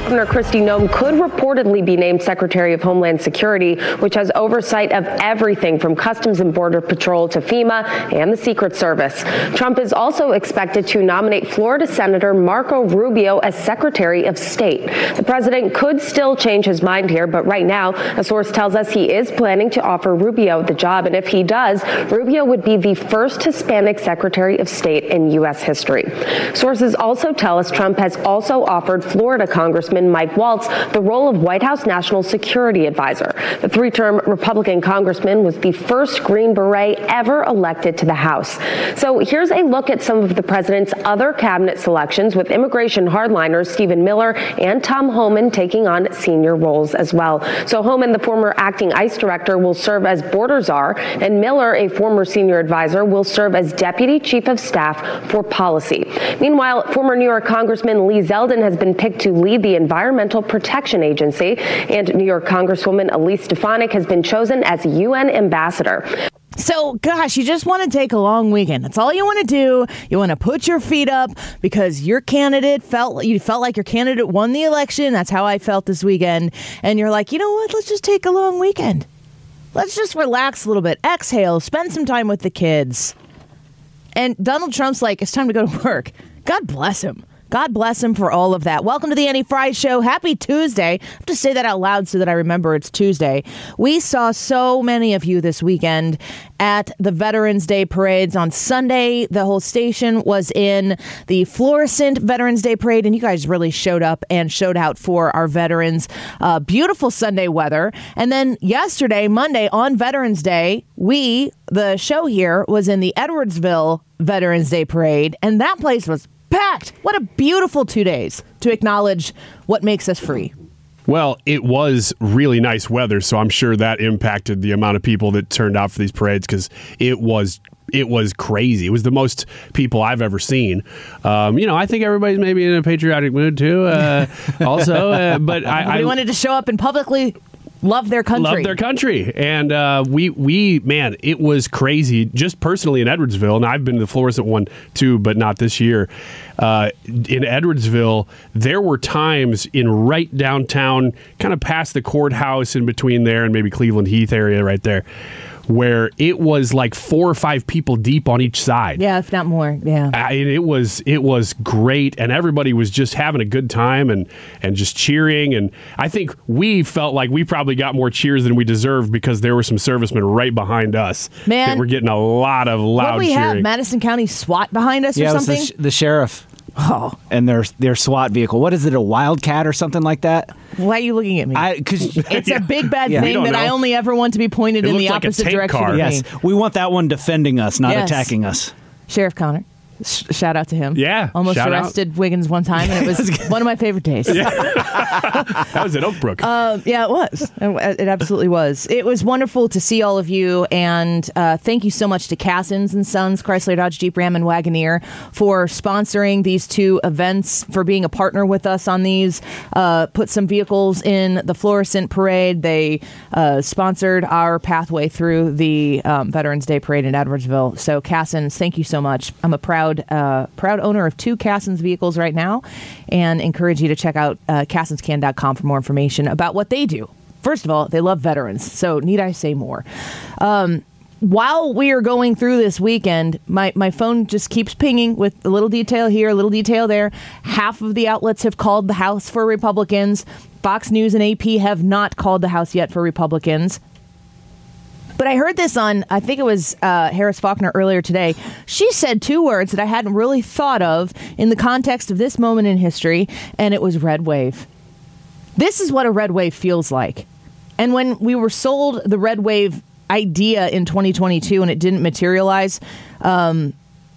Governor Kristi Noem could reportedly be named Secretary of Homeland Security, which has oversight of everything from Customs and Border Patrol to FEMA and the Secret Service. Trump is also expected to nominate Florida Senator Marco Rubio as Secretary of State. The president could still change his mind here, but right now, a source tells us he is planning to offer Rubio the job, and if he does, Rubio would be the first Hispanic Secretary of State in U.S. history. Sources also tell us Trump has also offered Florida Congressman Mike Waltz the role of White House National Security Advisor. The three-term Republican congressman was the first Green Beret ever elected to the House. So here's a look at some of the president's other cabinet selections, with immigration hardliners Stephen Miller and Tom Homan taking on senior roles as well. So Homan, the former acting ICE director, will serve as border czar, and Miller, a former senior advisor, will serve as deputy chief of staff for policy. Meanwhile, former New York Congressman Lee Zeldin has been picked to lead the Environmental Protection Agency, and New York Congresswoman Elise Stefanik has been chosen as UN ambassador. So, gosh, you just want to take a long weekend. That's all you want to do. You want to put your feet up because your candidate felt like your candidate won the election. That's how I felt this weekend. And you're like, you know what? Let's just take a long weekend. Let's just relax a little bit. Exhale. Spend some time with the kids. And Donald Trump's like, it's time to go to work. God bless him. God bless him for all of that. Welcome to the Annie Frey Show. Happy Tuesday. I have to say that out loud so that I remember it's Tuesday. We saw so many of you this weekend at the Veterans Day parades. On Sunday, the whole station was in the fluorescent Veterans Day parade, and you guys really showed up and showed out for our veterans. Beautiful Sunday weather. And then yesterday, Monday, on Veterans Day, the show here, was in the Edwardsville Veterans Day parade, and that place was packed. What a beautiful 2 days to acknowledge what makes us free. Well, it was really nice weather, so I'm sure that impacted the amount of people that turned out for these parades, because it was crazy. It was the most people I've ever seen. I think everybody's maybe in a patriotic mood too. Also, but I wanted to show up and publicly love their country. And man, it was crazy. Just personally in Edwardsville, and I've been to the fluorescent one too, but not this year. In Edwardsville, there were times in right downtown, kind of past the courthouse, in between there and maybe Cleveland Heath area right there, where it was like 4 or 5 people deep on each side. Yeah, if not more. Yeah. It was great, and everybody was just having a good time and just cheering. And I think we felt like we probably got more cheers than we deserved, because there were some servicemen right behind us that were getting a lot of loud cheering. What do we have? Madison County SWAT behind us or something? Yeah, the sheriff. Oh, and their SWAT vehicle. What is it, a Wildcat or something like that? Why are you looking at me? It's a big bad thing that I only ever want to be pointed in the opposite direction of me. Yes, we want that one defending us, not attacking us. Sheriff Connor. Shout out to him. Yeah. Almost arrested Wiggins one time, and it was one of my favorite days. Yeah. That was at Oak Brook. Yeah, it was. It absolutely was. It was wonderful to see all of you, and thank you so much to Cassens and Sons, Chrysler, Dodge, Jeep, Ram, and Wagoneer for sponsoring these two events, for being a partner with us on these. Put some vehicles in the fluorescent parade. They sponsored our pathway through the Veterans Day parade in Edwardsville. So Cassens, thank you so much. I'm a proud owner of 2 Cassens vehicles right now, and encourage you to check out cassenscan.com for more information about what they do. First of all, they love veterans, so need I say more? While we are going through this weekend, my phone just keeps pinging with a little detail here, a little detail there. Half of the outlets have called the House for Republicans. Fox News and AP have not called the House yet for Republicans. But I heard this on, I think it was Harris Faulkner earlier today. She said 2 words that I hadn't really thought of in the context of this moment in history, and it was red wave. This is what a red wave feels like. And when we were sold the red wave idea in 2022 and it didn't materialize, the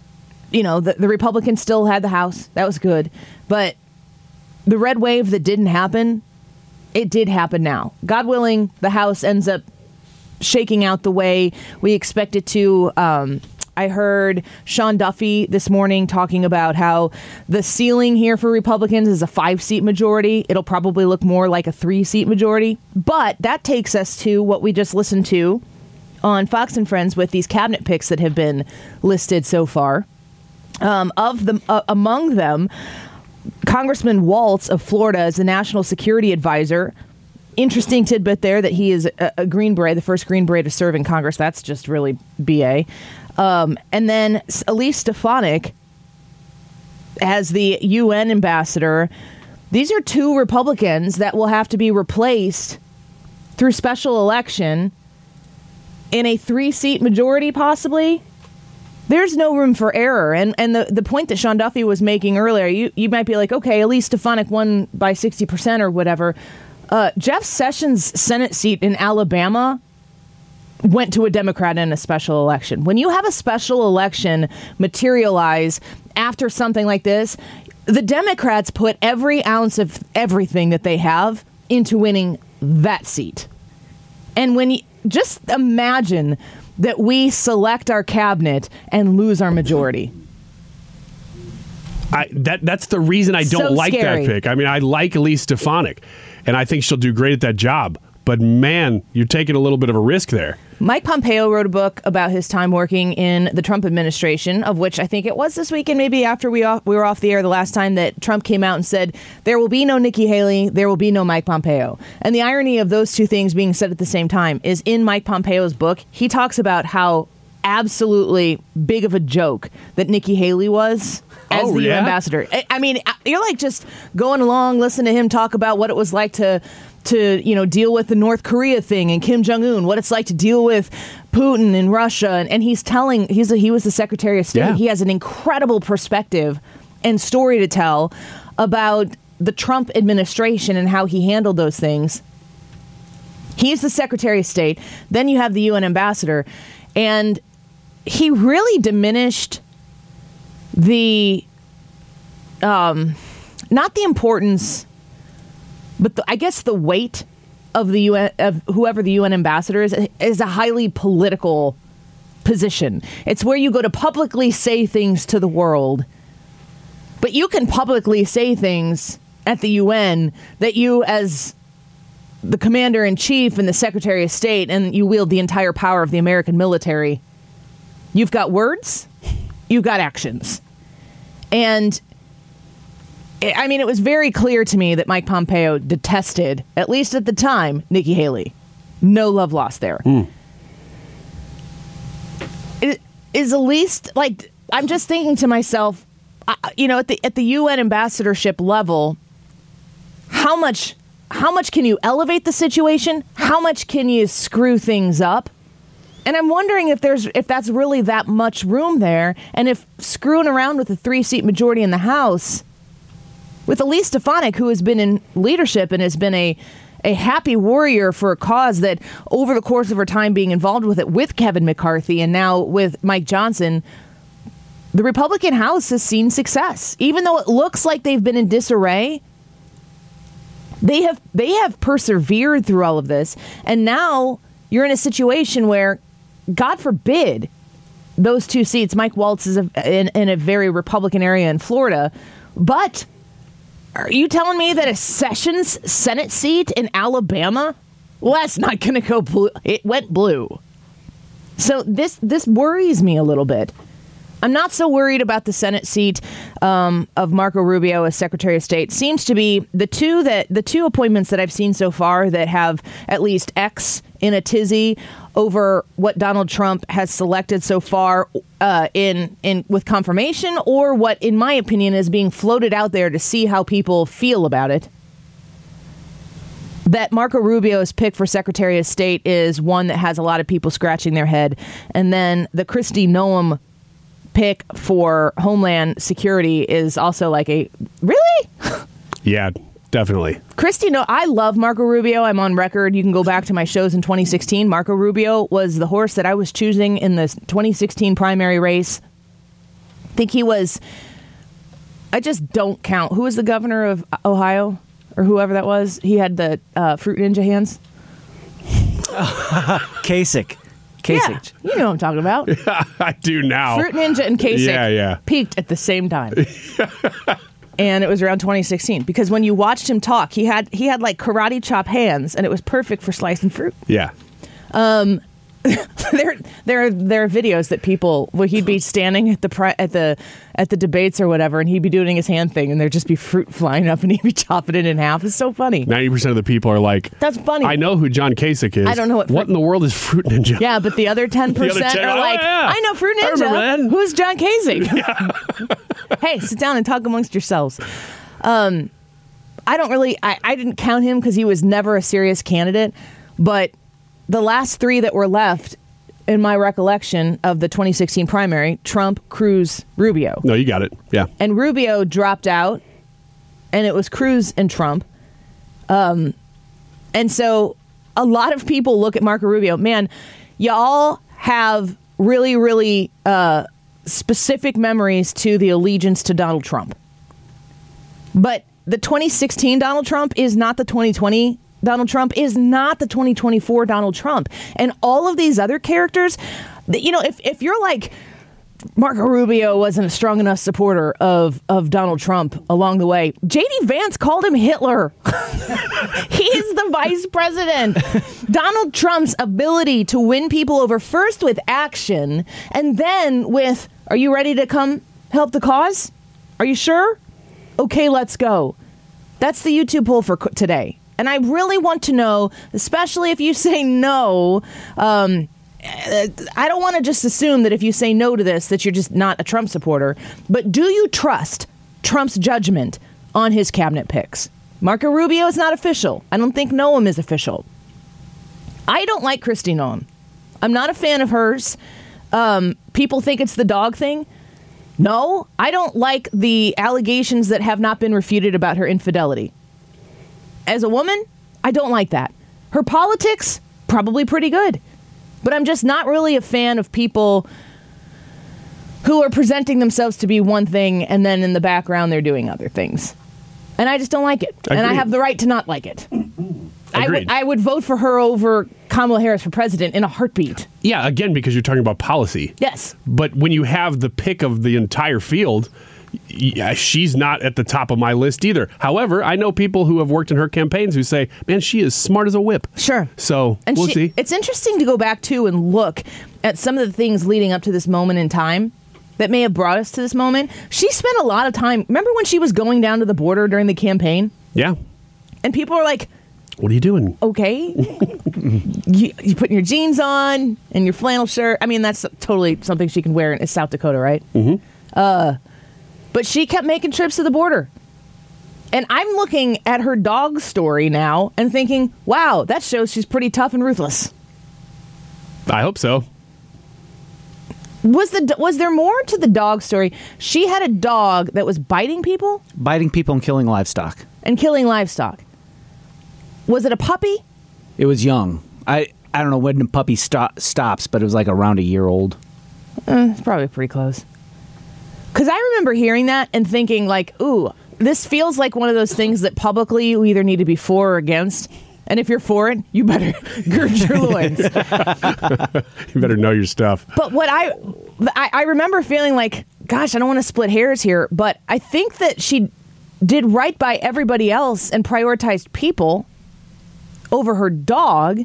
Republicans still had the House. That was good. But the red wave that didn't happen, it did happen now. God willing, the House ends up shaking out the way we expect it to. I heard Sean Duffy this morning talking about how the ceiling here for Republicans is a 5-seat majority. It'll probably look more like a 3-seat majority. But that takes us to what we just listened to on Fox and Friends with these cabinet picks that have been listed so far. Among them, Congressman Waltz of Florida is the national security advisor. Interesting tidbit there that he is a Green Beret, the first Green Beret to serve in Congress. That's just really BA. And then Elise Stefanik as the UN ambassador. These are two Republicans that will have to be replaced through special election in a 3-seat majority, possibly. There's no room for error. And the point that Sean Duffy was making earlier, you might be like, okay, Elise Stefanik won by 60% or whatever. Jeff Sessions' Senate seat in Alabama went to a Democrat in a special election. When you have a special election materialize after something like this, the Democrats put every ounce of everything that they have into winning that seat. And when you just imagine that we select our cabinet and lose our majority. That's the reason I don't like scary. that pick. I mean, I like Elise Stefanik, and I think she'll do great at that job. But, man, you're taking a little bit of a risk there. Mike Pompeo wrote a book about his time working in the Trump administration, of which I think it was this weekend, maybe after we were off the air the last time, that Trump came out and said, there will be no Nikki Haley, there will be no Mike Pompeo. And the irony of those two things being said at the same time is in Mike Pompeo's book, he talks about how absolutely big of a joke that Nikki Haley was as the UN ambassador. I mean, you're like just going along, listening to him talk about what it was like to deal with the North Korea thing and Kim Jong-un, what it's like to deal with Putin and Russia. And he's telling, he was the Secretary of State. Yeah. He has an incredible perspective and story to tell about the Trump administration and how he handled those things. He's the Secretary of State. Then you have the UN ambassador. And he really diminished the, not the importance, but I guess the weight of the UN, of whoever the UN ambassador is a highly political position. It's where you go to publicly say things to the world. But you can publicly say things at the UN that you, as the commander-in-chief and the Secretary of State, and you wield the entire power of the American military, you've got words, you've got actions. And I mean, it was very clear to me that Mike Pompeo detested, at least at the time, Nikki Haley. No love lost there. Is Elise, like, I'm just thinking to myself, at the UN ambassadorship level, how much can you elevate the situation? How much can you screw things up? And I'm wondering if that's really that much room there, and if screwing around with a 3-seat majority in the House with Elise Stefanik, who has been in leadership and has been a happy warrior for a cause that over the course of her time being involved with it with Kevin McCarthy and now with Mike Johnson, the Republican House has seen success. Even though it looks like they've been in disarray, they have persevered through all of this. And now you're in a situation where, God forbid, those 2 seats, Mike Waltz is in a very Republican area in Florida, but are you telling me that a Sessions Senate seat in Alabama, well, that's not going to go blue? It went blue. So this worries me a little bit. I'm not so worried about the Senate seat of Marco Rubio as Secretary of State. Seems to be the two appointments that I've seen so far that have at least X in a tizzy over what Donald Trump has selected so far in with confirmation, or what, in my opinion, is being floated out there to see how people feel about it. That Marco Rubio's pick for Secretary of State is one that has a lot of people scratching their head, and then the Kristi Noem pick for Homeland Security is also like a really? Yeah, definitely. Kristi, no, I love Marco Rubio. I'm on record. You can go back to my shows in 2016. Marco Rubio was the horse that I was choosing in the 2016 primary race. I think he was, I just don't count. Who was the governor of Ohio or whoever that was? He had the Fruit Ninja hands. Kasich. Yeah, you know what I'm talking about. I do now. Fruit Ninja and Kasich peaked at the same time. And it was around 2016 because when you watched him talk, he had like karate chop hands, and it was perfect for slicing fruit. Yeah. there are videos that people where he'd be standing at the debates or whatever, and he'd be doing his hand thing, and there'd just be fruit flying up, and he'd be chopping it in half. It's so funny. 90% of the people are like, "That's funny." I know who John Kasich is. I don't know what in the world is Fruit Ninja. Yeah, but the other 10% are like, "I know Fruit Ninja. Who's John Kasich?" Yeah. Hey, sit down and talk amongst yourselves. I didn't count him because he was never a serious candidate, but the last three that were left, in my recollection of the 2016 primary, Trump, Cruz, Rubio. No, you got it. Yeah. And Rubio dropped out, and it was Cruz and Trump. And so a lot of people look at Marco Rubio. Man, y'all have really, really specific memories to the allegiance to Donald Trump. But the 2016 Donald Trump is not the 2020 Donald Trump, is not the 2024 Donald Trump. And all of these other characters, if you're like, Marco Rubio wasn't a strong enough supporter of Donald Trump along the way, J.D. Vance called him Hitler. He's the vice president. Donald Trump's ability to win people over first with action and then with, are you ready to come help the cause? Are you sure? Okay, let's go. That's the YouTube poll for today. And I really want to know, especially if you say no, I don't want to just assume that if you say no to this, that you're just not a Trump supporter. But do you trust Trump's judgment on his cabinet picks? Marco Rubio is not official. I don't think Noam is official. I don't like Kristi Noem. I'm not a fan of hers. People think it's the dog thing. No, I don't like the allegations that have not been refuted about her infidelity. As a woman, I don't like that. Her politics, probably pretty good. But I'm just not really a fan of people who are presenting themselves to be one thing and then in the background they're doing other things. And I just don't like it. Agreed. And I have the right to not like it. I would vote for her over Kamala Harris for president in a heartbeat. Yeah, again, because you're talking about policy. Yes. But when you have the pick of the entire field, she's not at the top of my list either. However, I know people who have worked in her campaigns who say, man, she is smart as a whip. Sure. So we'll see. It's interesting to go back to and look at some of the things leading up to this moment in time that may have brought us to this moment. She spent a lot of time. Remember when she was going down to the border during the campaign? Yeah. And people were like, what are you doing? Okay. you putting your jeans on and your flannel shirt. I mean, that's totally something she can wear in South Dakota, right? Mm-hmm. But she kept making trips to the border. And I'm looking at her dog story now and thinking, wow, that shows she's pretty tough and ruthless. I hope so. Was there more to the dog story? She had a dog that was biting people? Biting people and killing livestock. Was it a puppy? It was young. I don't know when the puppy stops, but it was like around a year old. It's probably pretty close. Because I remember hearing that and thinking, like, ooh, this feels like one of those things that publicly you either need to be for or against. And if you're for it, you better gird your loins. You better know your stuff. But what I remember feeling like, gosh, I don't want to split hairs here, but I think that she did right by everybody else and prioritized people over her dog.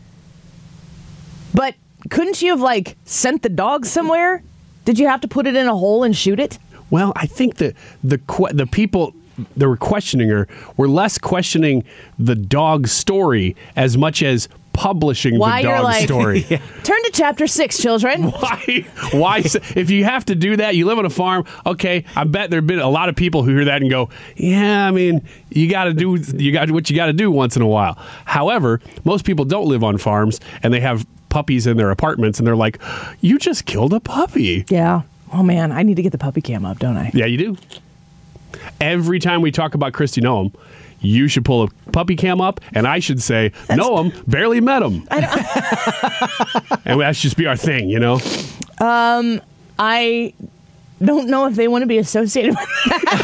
But couldn't you have, like, sent the dog somewhere? Did you have to put it in a hole and shoot it? Well, I think that the people that were questioning her were less questioning the dog story as much as publishing the dog story. Turn to chapter 6, children. Why? If you have to do that, you live on a farm. Okay, I bet there've been a lot of people who hear that and go, "Yeah, I mean, you got what you got to do once in a while." However, most people don't live on farms and they have puppies in their apartments, and they're like, "You just killed a puppy." Yeah. Oh man, I need to get the puppy cam up, don't I? Yeah, you do. Every time we talk about Kristi Noem, you should pull a puppy cam up, and I should say, Noem, barely met him. And that should just be our thing, you know? I don't know if they want to be associated with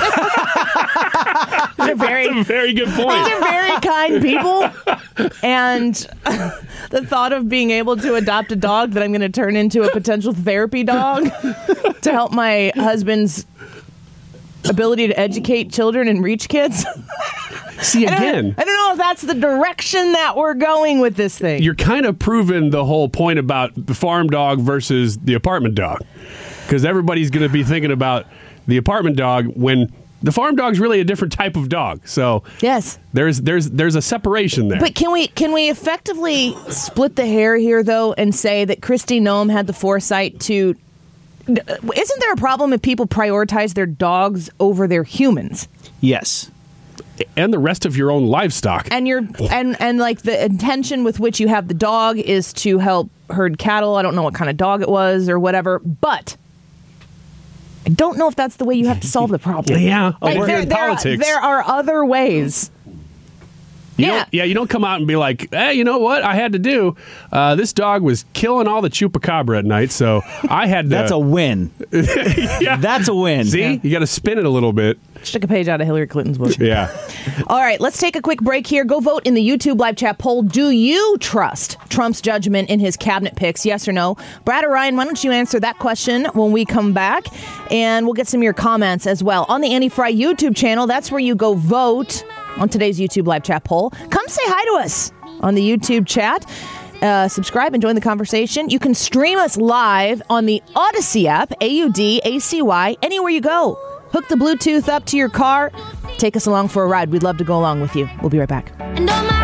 that. That's a very good point. These are very kind people. And the thought of being able to adopt a dog that I'm going to turn into a potential therapy dog to help my husband's ability to educate children and reach kids. See, again, I don't know if that's the direction that we're going with this thing. you're kind of proving the whole point about the farm dog versus the apartment dog, because everybody's going to be thinking about the apartment dog when the farm dog's really a different type of dog. So Yes. there's a separation there. But can we effectively split the hair here, though, and say that Kristi Noem had the foresight to... Isn't there a problem if people prioritize their dogs over their humans? Yes. And the rest of your own livestock. And and like the intention with which you have the dog is to help herd cattle. I don't know what kind of dog it was or whatever, but I don't know if that's the way you have to solve the problem. Yeah, Like, we're in politics. There are other ways. You don't come out and be like, hey, you know what I had to do? This dog was killing all the chupacabra at night, so I had to... That's a win. Yeah. That's a win. See? You got to spin it a little bit. Just took a page out of Hillary Clinton's book. Yeah. All right, let's take a quick break here. Go vote in the YouTube live chat poll. Do you trust Trump's judgment in his cabinet picks? Yes or no? Brad or Ryan, why don't you answer that question when we come back? And we'll get some of your comments as well. On the Andy Fry YouTube channel, that's where you go vote on today's YouTube live chat poll. Come say hi to us on the YouTube chat. Subscribe and join the conversation. You can stream us live on the Odyssey app, AUDACY, anywhere you go. Hook the Bluetooth up to your car. Take us along for a ride. We'd love to go along with you. We'll be right back. And on my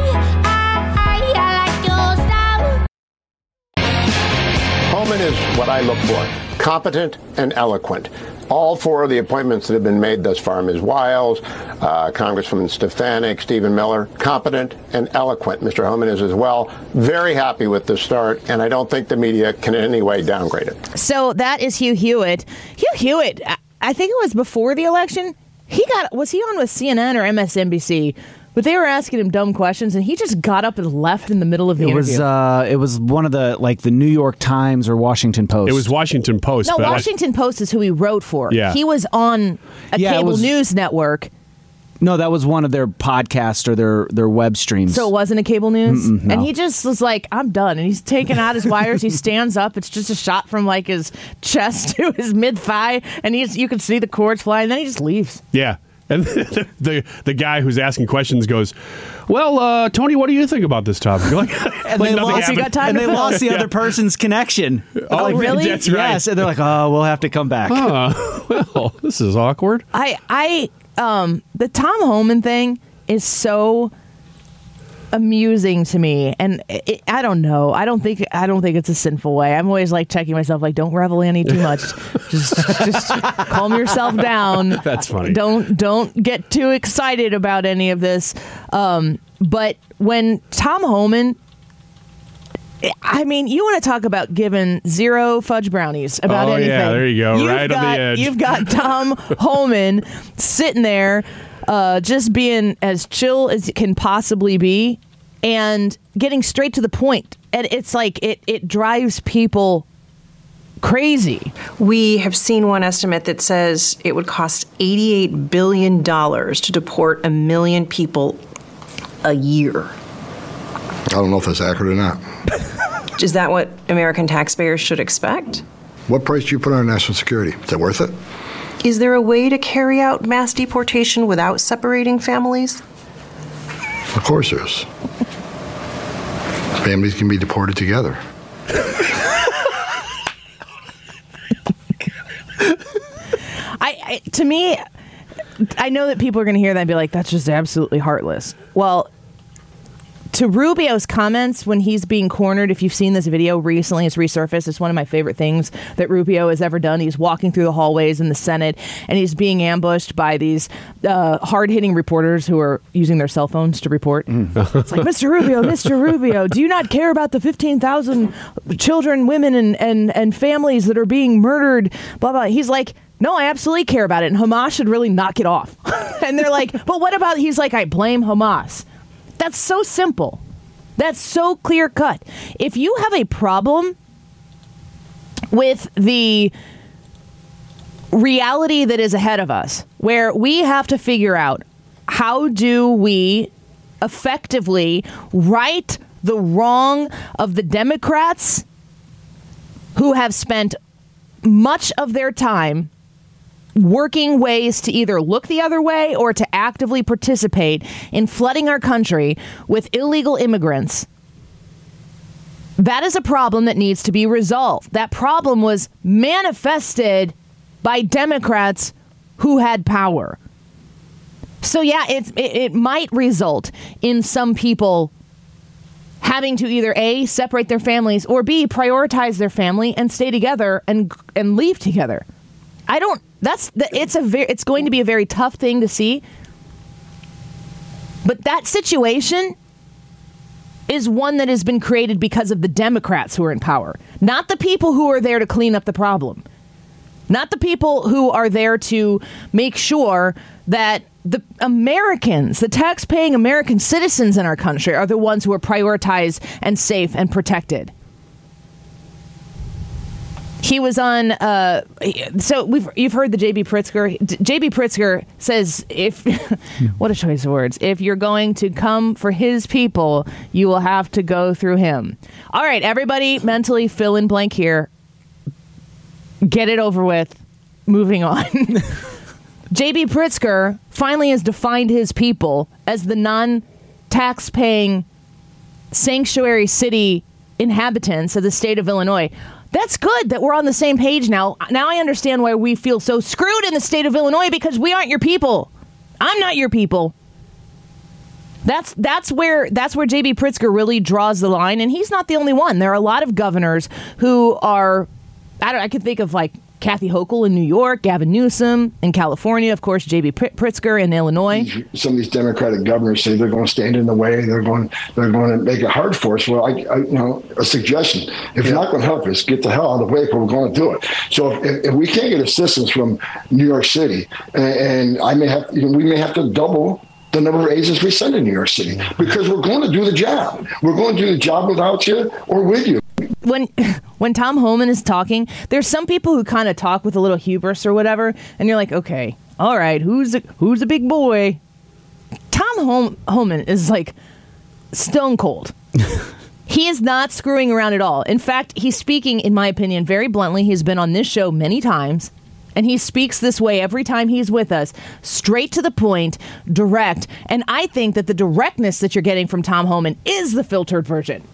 I like your style. Homan is what I look for, competent and eloquent. All four of the appointments that have been made thus far, Ms. Wiles, Congresswoman Stefanik, Stephen Miller, competent and eloquent. Mr. Homan is as well. Very happy with the start, and I don't think the media can in any way downgrade it. So that is Hugh Hewitt. Hugh Hewitt, I think it was before the election. Was he on with CNN or MSNBC? But they were asking him dumb questions, and he just got up and left in the middle of the interview. It was one of the New York Times or Washington Post. It was Washington Post. No, Washington Post is who he wrote for. Yeah. He was on a cable news network. No, that was one of their podcasts or their web streams. So it wasn't a cable news? No. And he just was like, I'm done. And he's taking out his wires. He stands up. It's just a shot from like his chest to his mid-thigh. And you can see the cords fly. And then he just leaves. Yeah. And the guy who's asking questions goes, well, Tony, what do you think about this topic? And they lost the other person's connection. Oh, really? That's right. Yes, and they're like, oh, we'll have to come back. Well, this is awkward. The Tom Homan thing is so amusing to me, and I don't know. I don't think it's a sinful way. I'm always like checking myself, like, don't revel any too much. just calm yourself down. That's funny. Don't get too excited about any of this. But when Tom Homan, I mean, you want to talk about giving zero fudge brownies about anything. Yeah, there you go. Right on the edge. You've got Tom Homan sitting there just being as chill as it can possibly be and getting straight to the point. And it's like it drives people crazy. We have seen one estimate that says it would cost $88 billion to deport 1 million people a year. I don't know if that's accurate or not. Is that what American taxpayers should expect? What price do you put on national security? Is it worth it? Is there a way to carry out mass deportation without separating families? Of course there is. Families can be deported together. To me, I know that people are going to hear that and be like, that's just absolutely heartless. Well, to Rubio's comments when he's being cornered, if you've seen this video recently, it's resurfaced. It's one of my favorite things that Rubio has ever done. He's walking through the hallways in the Senate, and he's being ambushed by these hard-hitting reporters who are using their cell phones to report. It's like, Mr. Rubio, do you not care about the 15,000 children, women, and families that are being murdered? Blah, blah. He's like, no, I absolutely care about it, and Hamas should really knock it off. And they're like, but what about, he's like, I blame Hamas. That's so simple. That's so clear cut. If you have a problem with the reality that is ahead of us, where we have to figure out how do we effectively right the wrong of the Democrats who have spent much of their time working ways to either look the other way or to actively participate in flooding our country with illegal immigrants. That is a problem that needs to be resolved. That problem was manifested by Democrats who had power. So yeah, it might result in some people having to either A, separate their families, or B, prioritize their family and stay together and leave together. It's going to be a very tough thing to see. But that situation is one that has been created because of the Democrats who are in power, not the people who are there to clean up the problem, not the people who are there to make sure that the Americans, the tax-paying American citizens in our country, are the ones who are prioritized and safe and protected. He was on. So you've heard the J.B. Pritzker. J.B. Pritzker says, what a choice of words. If you're going to come for his people, you will have to go through him. All right, everybody, mentally fill in blank here. Get it over with. Moving on. J.B. Pritzker finally has defined his people as the non-tax-paying sanctuary city inhabitants of the state of Illinois. That's good that we're on the same page now. Now I understand why we feel so screwed in the state of Illinois, because we aren't your people. I'm not your people. That's where J.B. Pritzker really draws the line, and he's not the only one. There are a lot of governors who are, I could think of like Kathy Hochul in New York, Gavin Newsom in California, of course, J.B. Pritzker in Illinois. Some of these Democratic governors say they're going to stand in the way. They're going to make it hard for us. Well, a suggestion: if you're not going to help us, get the hell out of the way, but we're going to do it. So if we can't get assistance from New York City, and we may have to double the number of agents we send to New York City, because we're going to do the job. We're going to do the job without you or with you. When Tom Homan is talking, there's some people who kind of talk with a little hubris or whatever, and you're like, okay, all right, who's a big boy? Tom Homan is like stone cold. He is not screwing around at all. In fact, he's speaking, in my opinion, very bluntly. He's been on this show many times, and he speaks this way every time he's with us, straight to the point, direct. And I think that the directness that you're getting from Tom Homan is the filtered version.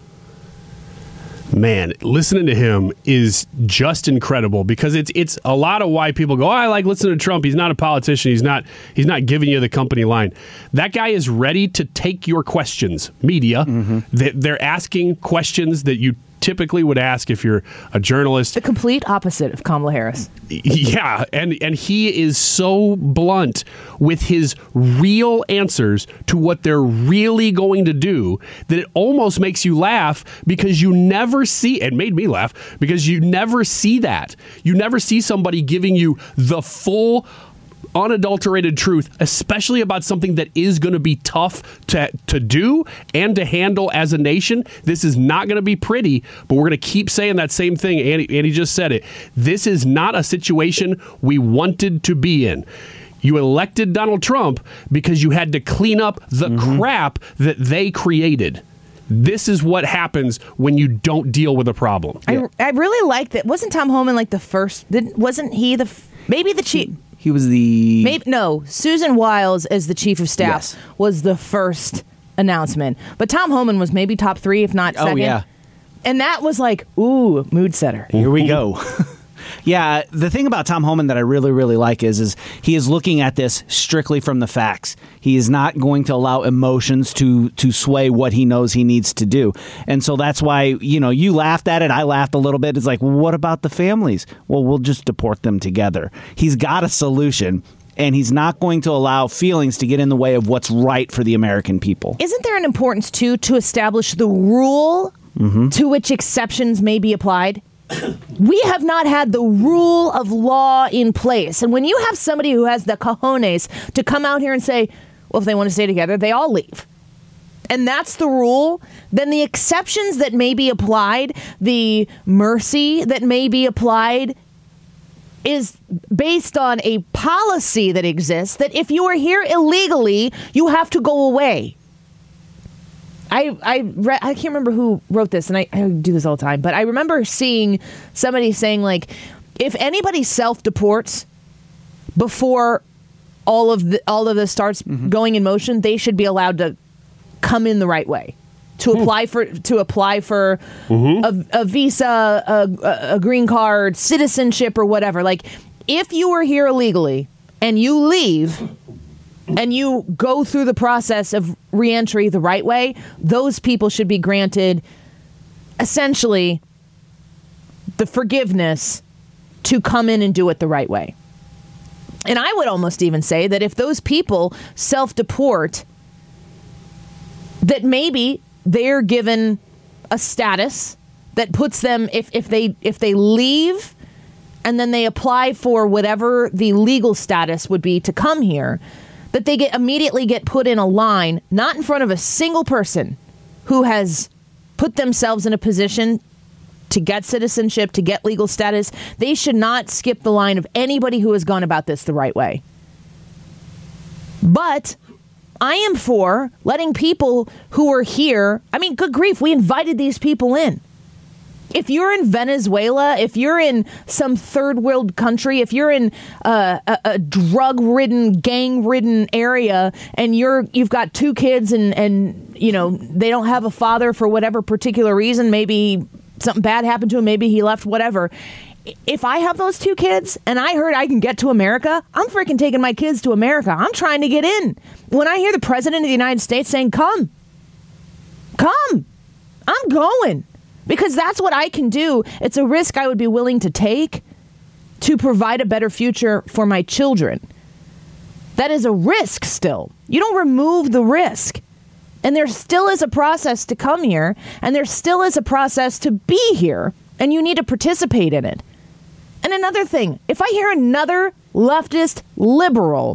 Man, listening to him is just incredible, because it's a lot of why people go, I like listening to Trump. He's not a politician. He's not giving you the company line. That guy is ready to take your questions, media. Mm-hmm. They're asking questions that you typically would ask if you're a journalist. The complete opposite of Kamala Harris. Yeah, and he is so blunt with his real answers to what they're really going to do that it almost makes you laugh, because you never see, it made me laugh, because you never see that. You never see somebody giving you the full unadulterated truth, especially about something that is going to be tough to do and to handle as a nation. This is not going to be pretty, but we're going to keep saying that same thing. Andy just said it. This is not a situation we wanted to be in. You elected Donald Trump because you had to clean up the crap that they created. This is what happens when you don't deal with a problem. I really like that. Wasn't Tom Homan like the first? Wasn't he maybe the chief? He was the... Susan Wiles as the chief of staff was the first announcement. But Tom Homan was maybe top 3, if not second. Oh, yeah. And that was like, ooh, mood setter. Here we go. Yeah, the thing about Tom Homan that I really, really like is he is looking at this strictly from the facts. He is not going to allow emotions to sway what he knows he needs to do. And so that's why, you laughed at it. I laughed a little bit. It's like, well, what about the families? Well, we'll just deport them together. He's got a solution, and he's not going to allow feelings to get in the way of what's right for the American people. Isn't there an importance, too, to establish the rule to which exceptions may be applied? We have not had the rule of law in place. And when you have somebody who has the cojones to come out here and say, well, if they want to stay together, they all leave, and that's the rule, then the exceptions that may be applied, the mercy that may be applied, is based on a policy that exists that if you are here illegally, you have to go away. I can't remember who wrote this, and I do this all the time, but I remember seeing somebody saying, like, if anybody self-deports before all of this starts going in motion, they should be allowed to come in the right way. To apply for a visa, a green card, citizenship, or whatever. Like, if you were here illegally and you leave and you go through the process of reentry the right way, those people should be granted essentially the forgiveness to come in and do it the right way. And I would almost even say that if those people self-deport, that maybe they're given a status that puts them, if they leave and then they apply for whatever the legal status would be to come here, that they immediately get put in a line, not in front of a single person who has put themselves in a position to get citizenship, to get legal status. They should not skip the line of anybody who has gone about this the right way. But I am for letting people who are here, I mean, good grief, we invited these people in. If you're in Venezuela, if you're in some third world country, if you're in a drug-ridden, gang-ridden area, and you've got 2 kids and you know they don't have a father for whatever particular reason, maybe something bad happened to him, maybe he left, whatever. If I have those 2 kids and I heard I can get to America, I'm freaking taking my kids to America. I'm trying to get in. When I hear the president of the United States saying, come, I'm going. Because that's what I can do. It's a risk I would be willing to take to provide a better future for my children. That is a risk still. You don't remove the risk. And there still is a process to come here, and there still is a process to be here, and you need to participate in it. And another thing, if I hear another leftist liberal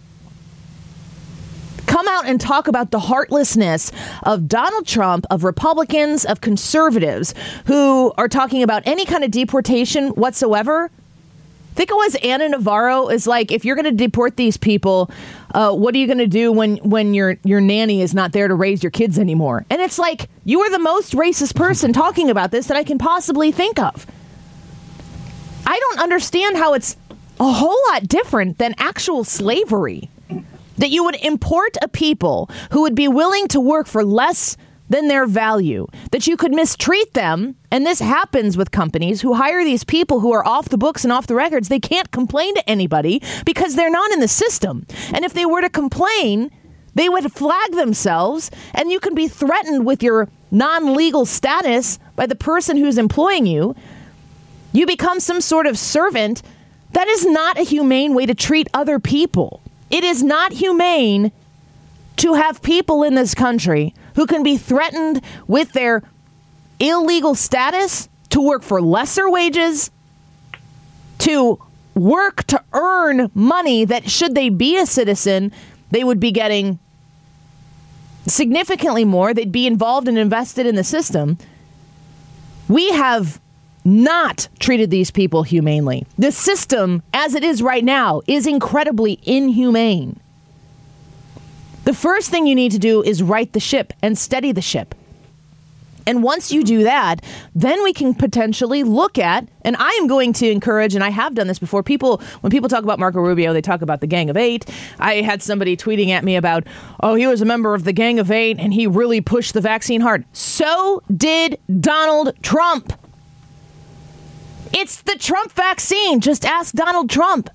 come out and talk about the heartlessness of Donald Trump, of Republicans, of conservatives who are talking about any kind of deportation whatsoever, I think it was Anna Navarro is like, if you're going to deport these people, what are you going to do when your nanny is not there to raise your kids anymore? And it's like, you are the most racist person talking about this that I can possibly think of. I don't understand how it's a whole lot different than actual slavery. That you would import a people who would be willing to work for less than their value, that you could mistreat them. And this happens with companies who hire these people who are off the books and off the records. They can't complain to anybody because they're not in the system. And if they were to complain, they would flag themselves, and you can be threatened with your non-legal status by the person who's employing you. You become some sort of servant. That is not a humane way to treat other people. It is not humane to have people in this country who can be threatened with their illegal status to work for lesser wages, to work to earn money that, should they be a citizen, they would be getting significantly more. They'd be involved and invested in the system. We have not treated these people humanely. The system, as it is right now, is incredibly inhumane. The first thing you need to do is right the ship and steady the ship. And once you do that, then we can potentially look at, and I am going to encourage, and I have done this before, when people talk about Marco Rubio, they talk about the Gang of Eight. I had somebody tweeting at me about, oh, he was a member of the Gang of Eight and he really pushed the vaccine hard. So did Donald Trump. It's the Trump vaccine. Just ask Donald Trump.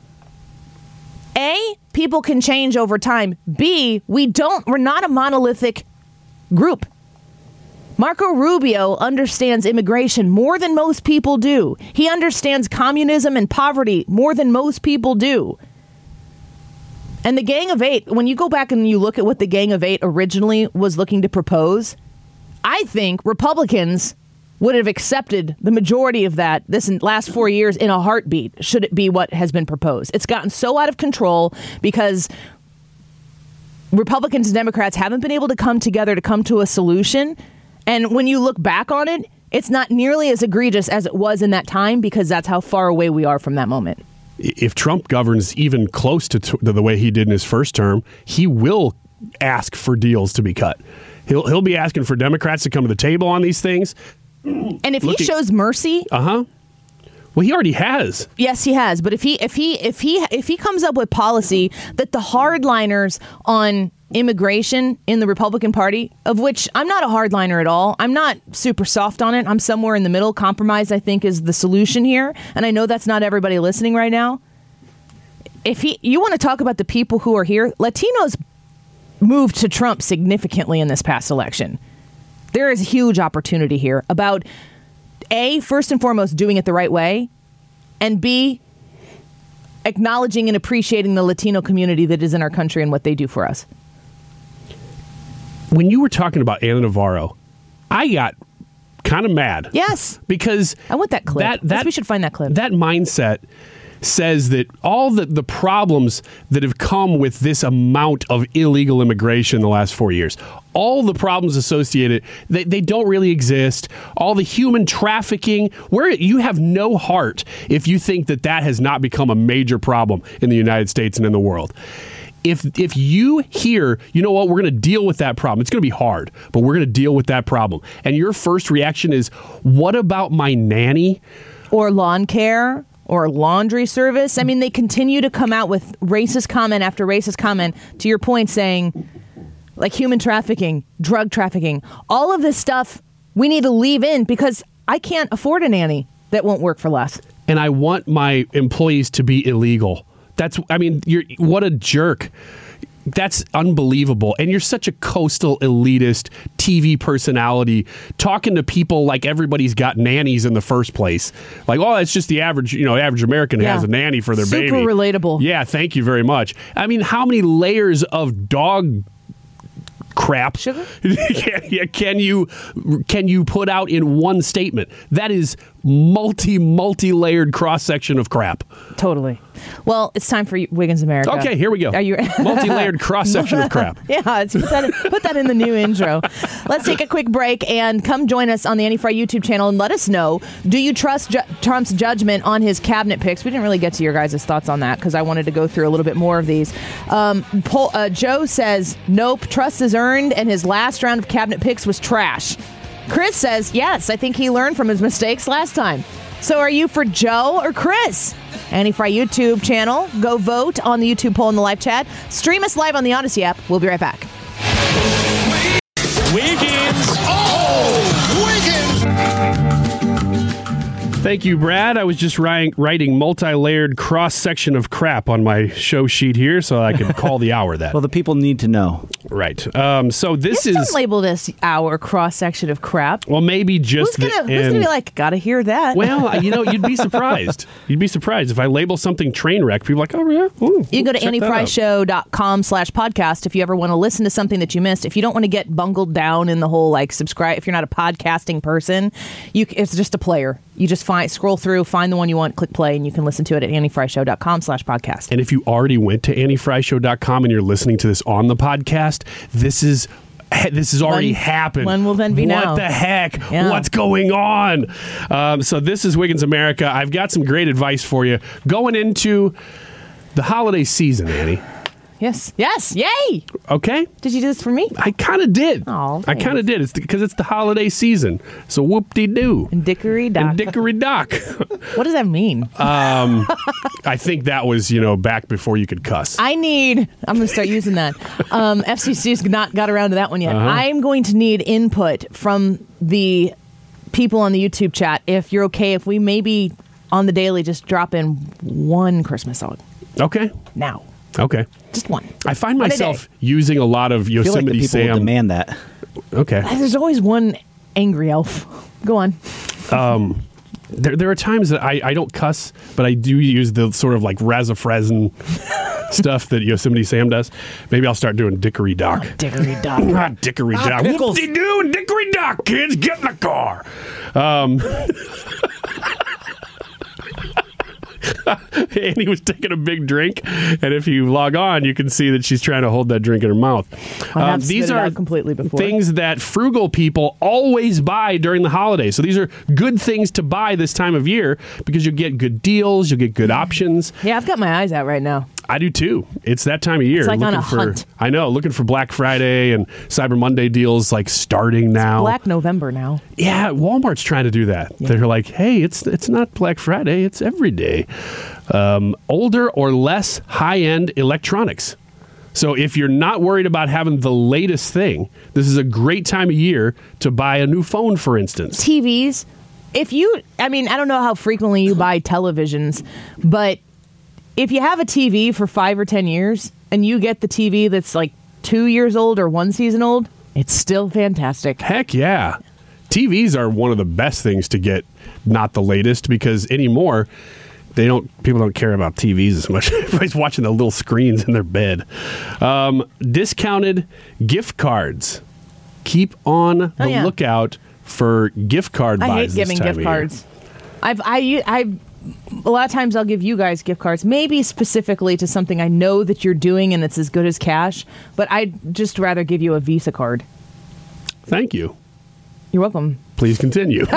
A, people can change over time. B, we're not a monolithic group. Marco Rubio understands immigration more than most people do. He understands communism and poverty more than most people do. And the Gang of Eight, when you go back and you look at what the Gang of Eight originally was looking to propose, I think Republicans would have accepted the majority of that this last 4 years in a heartbeat, should it be what has been proposed. It's gotten so out of control because Republicans and Democrats haven't been able to come together to come to a solution. And when you look back on it, it's not nearly as egregious as it was in that time, because that's how far away we are from that moment. If Trump governs even close to the way he did in his first term, he will ask for deals to be cut. He'll be asking for Democrats to come to the table on these things. And if he shows mercy, Well, he already has. Yes, he has. But if he comes up with policy that the hardliners on immigration in the Republican Party, of which I'm not a hardliner at all, I'm not super soft on it. I'm somewhere in the middle. Compromise, I think, is the solution here. And I know that's not everybody listening right now. You want to talk about the people who are here, Latinos moved to Trump significantly in this past election. There is huge opportunity here about A, first and foremost, doing it the right way, and B, acknowledging and appreciating the Latino community that is in our country and what they do for us. When you were talking about Ana Navarro, I got kind of mad. Yes. Because I want that clip. We should find that clip. That mindset says that all the problems that have come with this amount of illegal immigration in the last 4 years, all the problems associated, they don't really exist. All the human trafficking, where you have no heart if you think that has not become a major problem in the United States and in the world. If you hear, you know what, we're going to deal with that problem. It's going to be hard, but we're going to deal with that problem. And your first reaction is, what about my nanny? Or lawn care? Or laundry service? I mean, they continue to come out with racist comment after racist comment, to your point, saying, like human trafficking, drug trafficking, all of this stuff we need to leave in because I can't afford a nanny that won't work for less. And I want my employees to be illegal. What a jerk. That's unbelievable. And you're such a coastal elitist TV personality talking to people like everybody's got nannies in the first place. Like, oh, it's just the average American has a nanny for their baby. Super relatable. Yeah, thank you very much. I mean, how many layers of dog crap sugar can you put out in one statement? That is multi-layered cross-section of crap. Totally. Well, it's time for Wiggins America. Okay, here we go. Are you multi-layered cross-section of crap? Yeah, put that in the new intro. Let's take a quick break and come join us on the Annie Frey YouTube channel and let us know, do you trust Trump's judgment on his cabinet picks? We didn't really get to your guys' thoughts on that because I wanted to go through a little bit more of these. Joe says, nope, trust is earned and his last round of cabinet picks was trash. Chris says, yes, I think he learned from his mistakes last time. So are you for Joe or Chris? Annie Frey YouTube channel. Go vote on the YouTube poll in the live chat. Stream us live on the Odyssey app. We'll be right back. Wiggins. Oh, Wiggins. Thank you, Brad. I was just writing multi-layered cross-section of crap on my show sheet here so I could call the hour that. Well, the people need to know. Right. So this is... Don't label this hour cross-section of crap. Well, maybe just... Who's going to be like, gotta hear that? Well, you'd be surprised. You'd be surprised. If I label something train wreck, people are like, oh, yeah. Ooh, you can go to anniefryshow.com/podcast if you ever want to listen to something that you missed. If you don't want to get bungled down in the whole, subscribe, if you're not a podcasting person, it's just a player. You just scroll through, find the one you want, click play, and you can listen to it at anniefryshow.com/podcast. And if you already went to anniefryshow.com and you're listening to this on the podcast, this has already happened. When will then be now? What the heck? Yeah. What's going on? So this is Wiggins America. I've got some great advice for you going into the holiday season, Annie. Yes. Yay. Okay. Did you do this for me? I kind of did. Oh, I kind of did. It's because it's the holiday seaison. So whoop-de-doo. And dickory-dock. And dickory-dock. What does that mean? I think that was, back before you could cuss. I'm going to start using that. FCC's not got around to that one yet. Uh-huh. I'm going to need input from the people on the YouTube chat. If you're okay, if we maybe on the daily just drop in one Christmas song. Okay. Now. Okay. Just one. I find myself using a lot of Yosemite I feel like the people Sam. will demand that. Okay. There's always one angry elf. Go on. There are times that I don't cuss, but I do use the sort of razzafrazz stuff that Yosemite Sam does. Maybe I'll start doing dickory-dock. Oh, dickory-dock. Dickory-dock. Whoop-de-doo and dickory-dock, kids. Get in the car. Annie was taking a big drink, and if you log on, you can see that she's trying to hold that drink in her mouth. I have These spit it are out completely before. things that frugal people always buy during the holidays. So these are good things to buy this time of year because you get good deals, you'll get good options. Yeah, I've got my eyes out right now. I do too. It's that time of year. It's like on looking a hunt. I know, looking for Black Friday and Cyber Monday deals like starting now. Black November now. Yeah, Walmart's trying to do that. Yeah. They're like, hey, it's not Black Friday, it's every day. Older or less high-end electronics. So if you're not worried about having the latest thing, this is a great time of year to buy a new phone, for instance. TVs. I don't know how frequently you buy televisions, but if you have a TV for 5 or 10 years and you get the TV that's like 2 years old or 1 season old, it's still fantastic. Heck yeah. TVs are one of the best things to get, not the latest, because anymore people don't care about TVs as much. Everybody's watching the little screens in their bed. Discounted gift cards. Keep on the lookout for gift card buys. I hate giving gift cards. A lot of times I'll give you guys gift cards, maybe specifically to something I know that you're doing and it's as good as cash, but I'd just rather give you a Visa card. Thank you. You're welcome. Please continue.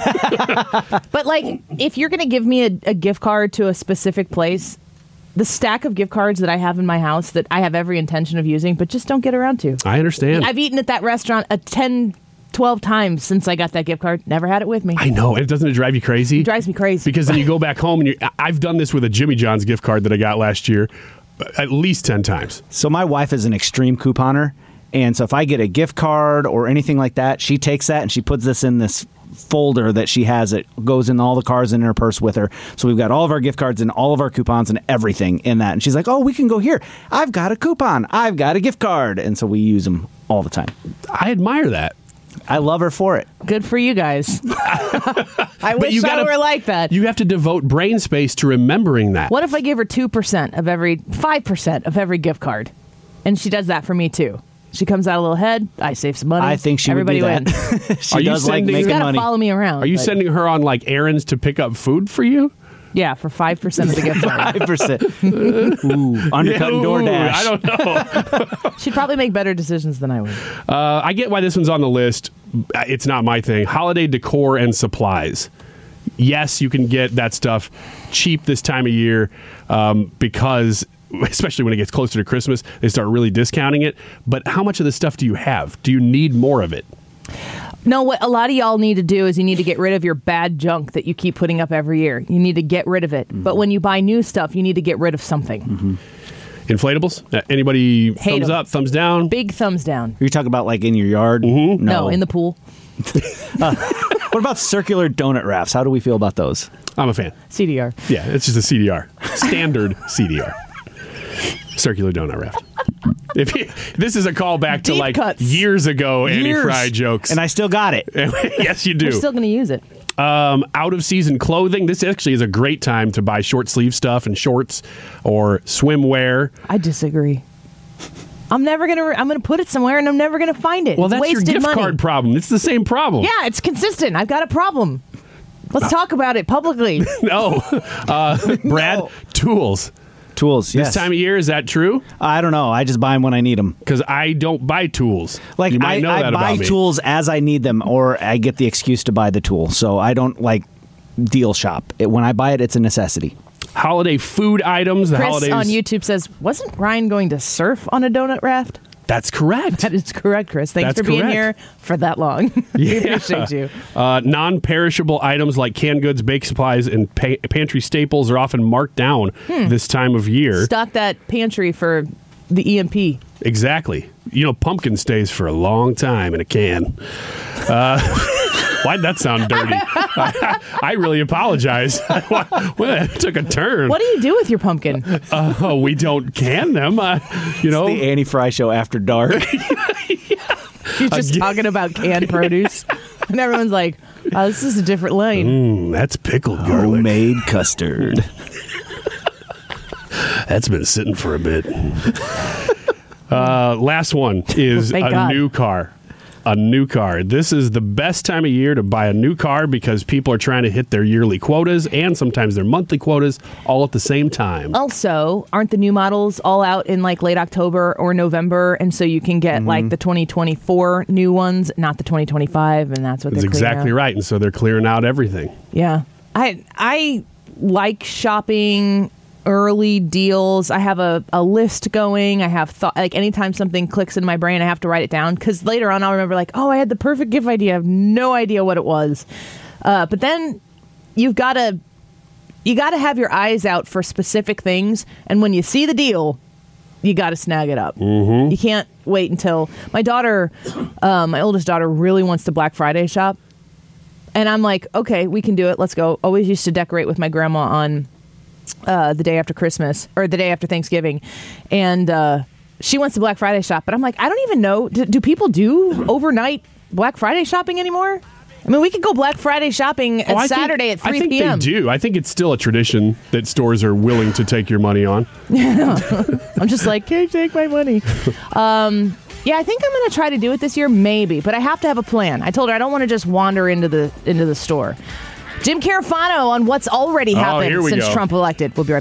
But if you're going to give me a gift card to a specific place, the stack of gift cards that I have in my house that I have every intention of using, but just don't get around to. I understand. I've eaten at that restaurant 12 times since I got that gift card. Never had it with me. I know. And doesn't it drive you crazy? It drives me crazy. Because then you go back home and I've done this with a Jimmy John's gift card that I got last year at least 10 times. So my wife is an extreme couponer. And so if I get a gift card or anything like that, she takes that and she puts this in this folder that she has. It goes in all the cards in her purse with her. So we've got all of our gift cards and all of our coupons and everything in that. And she's like, oh, we can go here. I've got a coupon. I've got a gift card. And so we use them all the time. I admire that. I love her for it. Good for you guys. I wish I were like that. You have to devote brain space to remembering that. What if I give her 5% of every gift card? And she does that for me too. She comes out a little ahead. I save some money. I think she Everybody would do that. wins. She does like making money. She's got to follow me around. Are you sending her on errands to pick up food for you? Yeah, for 5% of the gift card. 5%. Ooh, undercutting DoorDash. I don't know. She'd probably make better decisions than I would. I get why this one's on the list. It's not my thing. Holiday decor and supplies. Yes, you can get that stuff cheap this time of year because, especially when it gets closer to Christmas, they start really discounting it. But how much of this stuff do you have? Do you need more of it? No, what a lot of y'all need to do is you need to get rid of your bad junk that you keep putting up every year. You need to get rid of it. Mm-hmm. But when you buy new stuff, you need to get rid of something. Mm-hmm. Inflatables? Anybody thumbs up, thumbs down? Big thumbs down. Are you talking about in your yard? Mm-hmm. No, in the pool. What about circular donut rafts? How do we feel about those? I'm a fan. CDR. Yeah, it's just a CDR. Standard CDR. Circular donut raft. This is a callback to Deep cuts. Years ago, Annie Fry jokes. And I still got it. Yes, you do. We're still going to use it. Out of season clothing. This actually is a great time to buy short sleeve stuff and shorts or swimwear. I disagree. I'm gonna put it somewhere and I'm never gonna find it. Well, it's that's your wasted gift money. card problem. It's the same problem. Yeah, it's consistent. I've got a problem. Let's talk about it publicly. No. Brad, No. Tools. Tools, yes. This time of year, is that true? I don't know. I just buy them when I need them. Because I don't buy tools. You might know that about buy me. tools as I need them, or I get the excuse to buy the tool. So I don't deal shop. When I buy it, it's a necessity. Holiday food items. The Chris holidays. on YouTube says, wasn't Ryan going to surf on a donut raft? That's correct. That is correct, Chris. Thanks That's for being correct. here for that long. We appreciate you. Non-perishable items like canned goods, baked supplies, and pantry staples are often marked down this time of year. Stock that pantry for the EMP. Exactly. Pumpkin stays for a long time in a can. Why'd that sound dirty? I really apologize. Well, it took a turn. What do you do with your pumpkin? We don't can them. It's the Annie Fry Show after dark. You're just talking about canned produce. And everyone's like, oh, this is a different lane. That's pickled garlic. Homemade custard. That's been sitting for a bit. Last one is Thank a God. new car. a new car. This is the best time of year to buy a new car because people are trying to hit their yearly quotas and sometimes their monthly quotas all at the same time. Also, aren't the new models all out in like late October or November? And so you can get like the 2024 new ones, not the 2025, and that's what That's they're clearing exactly out. right. And so they're clearing out everything. Yeah. I like shopping early deals. I have a list going. I have thought, like anytime something clicks in my brain, I have to write it down because later on I'll remember like, oh, I had the perfect gift idea. I have no idea what it was. But then you got to have your eyes out for specific things. And when you see the deal, you got to snag it up. You can't wait until my daughter, my oldest daughter really wants to Black Friday shop. And I'm like, okay, we can do it. Let's go. Always used to decorate with my grandma on the day after Christmas or the day after Thanksgiving. And she wants to Black Friday shop. But I'm like, I don't even know. Do people do overnight Black Friday shopping anymore? I mean, we could go Black Friday shopping at Saturday at 3 p.m. I think they do. I think it's still a tradition that stores are willing to take your money on. I'm just like, can you take my money? Yeah, I think I'm going to try to do it this year, maybe. But I have to have a plan. I told her I don't want to just wander into the store. Jim Carafano on what's already happened since Trump elected. We'll be right back.